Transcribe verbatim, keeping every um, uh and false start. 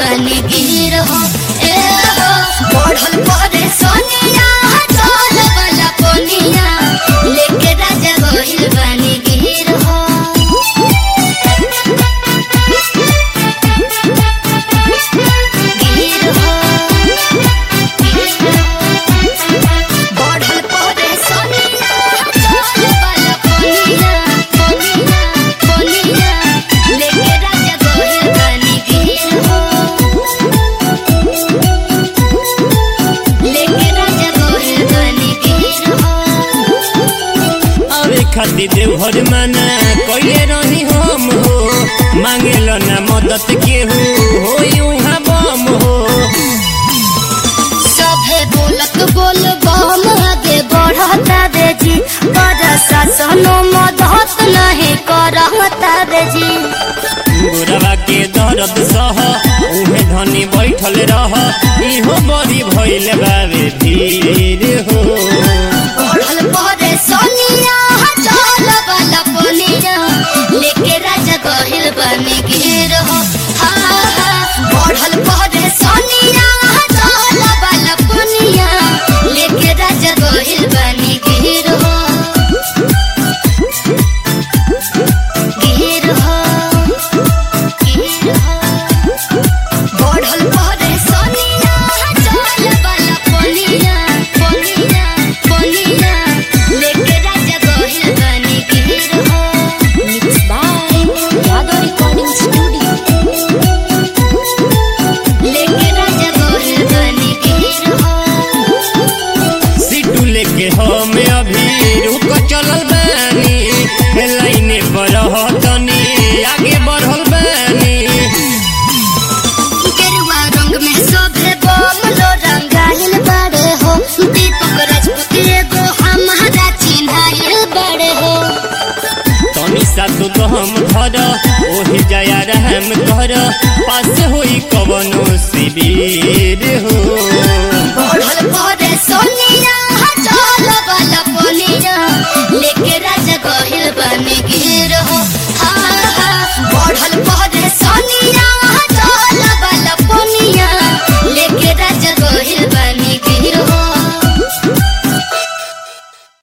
बनी गिर हो ए हो बढ़ल परे सोनिया चल वाला पोनिया लेके राजा गोहिल बनी गिर हो खाती देवहर माना कइले रही हम हो मांगेल ना मदद केहू हो यूहा बम हो सभे बोलत बोल बम आगे बढ़ता बेजी पर शासन मदद नहीं करता बेजी गोरवा के दर्द सह उहे धनी बैठल रह इहो बड़ी भइल बावे धीर हो बढ़ल परे सोनिया चल वाला पोनिया लेके राजा गोहिल बनी गिर हो हा हा बढ़ल परे सोनिया चल वाला पोनिया लेके राजा गोहिल बनी गिर हो गिर हो गिर हो बढ़ल परे सोनिया चल वाला पोनिया पोनिया पोनिया लेके राजा गोहिल बनी गिर हो mix by Yadav recording studio लेके राजा गोहिल बनी गिर हो सीटू लेके हम अभी रुक चलल बानी लाइने पर तनी आगे बढ़ल बानी गेरुआ रंग में शोभे बम लो रंगाइल बड़े हो दीपक राजपूत एगो हमारा चिन्हाइल बड़े हो तनी सा तो तो हम धर ओही जया रहम कर पास होई कवनो शिविर हो